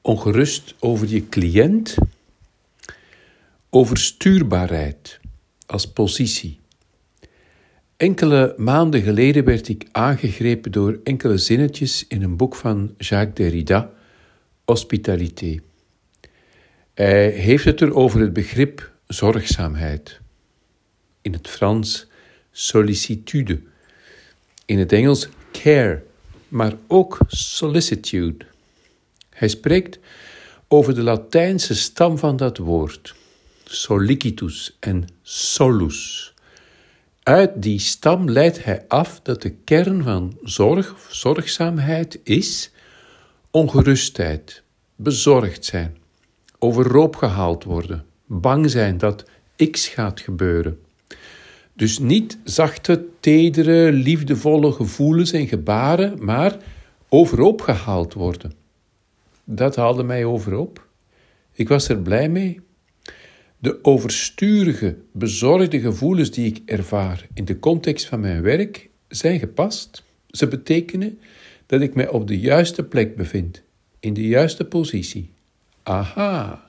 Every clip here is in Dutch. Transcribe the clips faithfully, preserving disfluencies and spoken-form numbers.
ongerust over je cliënt, overstuurbaarheid als positie. Enkele maanden geleden werd ik aangegrepen door enkele zinnetjes in een boek van Jacques Derrida, Hospitalité. Hij heeft het er over het begrip zorgzaamheid. In het Frans sollicitude, in het Engels care, maar ook solicitude. Hij spreekt over de Latijnse stam van dat woord, solicitus en solus. Uit die stam leidt hij af dat de kern van zorg, zorgzaamheid is ongerustheid, bezorgd zijn, overhoop gehaald worden, bang zijn dat X gaat gebeuren. Dus niet zachte, tedere, liefdevolle gevoelens en gebaren, maar overhoop gehaald worden. Dat haalde mij overhoop. Ik was er blij mee. De oversturige, bezorgde gevoelens die ik ervaar in de context van mijn werk zijn gepast. Ze betekenen dat ik mij op de juiste plek bevind, in de juiste positie. Aha!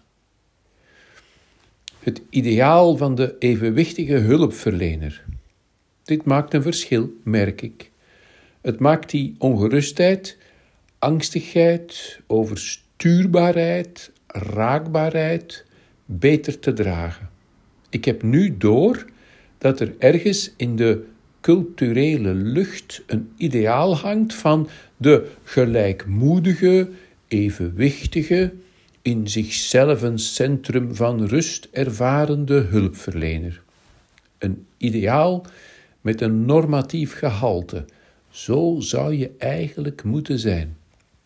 Het ideaal van de evenwichtige hulpverlener. Dit maakt een verschil, merk ik. Het maakt die ongerustheid, angstigheid, overstuurbaarheid, raakbaarheid beter te dragen. Ik heb nu door dat er ergens in de culturele lucht een ideaal hangt van de gelijkmoedige, evenwichtige, in zichzelf een centrum van rust ervarende hulpverlener. Een ideaal met een normatief gehalte. Zo zou je eigenlijk moeten zijn.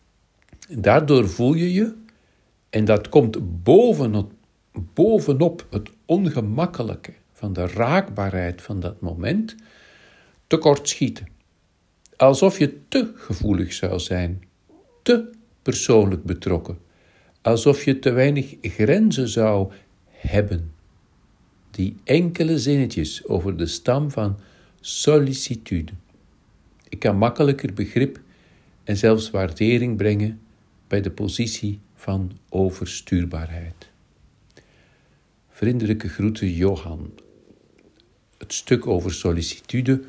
Daardoor voel je je, en dat komt bovenop, bovenop het ongemakkelijke van de raakbaarheid van dat moment, tekortschieten. Alsof je te gevoelig zou zijn, te persoonlijk betrokken. Alsof je te weinig grenzen zou hebben. Die enkele zinnetjes over de stam van sollicitude. Ik kan makkelijker begrip en zelfs waardering brengen bij de positie van overstuurbaarheid. Vriendelijke groeten, Johan. Het stuk over sollicitude,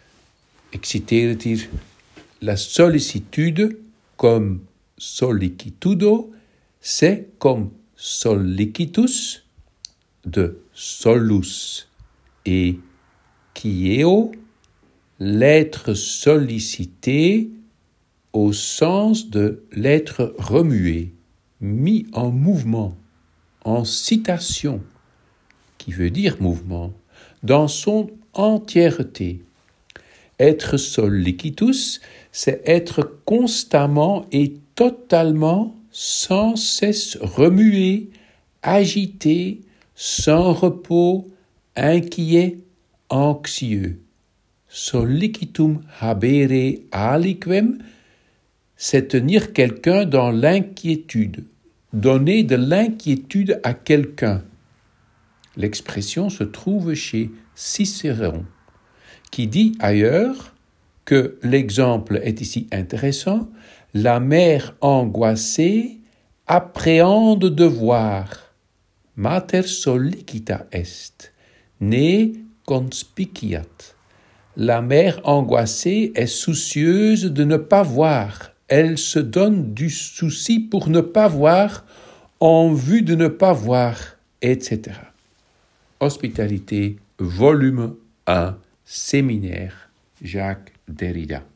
ik citeer het hier. La sollicitude comme sollicitudo, c'est comme solicitus de solus et quieo, l'être sollicité au sens de l'être remué, mis en mouvement, en citation, qui veut dire mouvement, dans son entièreté. Être solicitus, c'est être constamment et totalement, sans cesse remué, agité, sans repos, inquiet, anxieux. Solicitum habere aliquem, c'est tenir quelqu'un dans l'inquiétude, donner de l'inquiétude à quelqu'un. L'expression se trouve chez Cicéron, qui dit ailleurs que l'exemple est ici intéressant. La mère angoissée appréhende de voir. Mater sollicita est, ne conspiciat. La mère angoissée est soucieuse de ne pas voir. Elle se donne du souci pour ne pas voir, en vue de ne pas voir, et cetera. Hospitalité, volume un, séminaire, Jacques Derrida.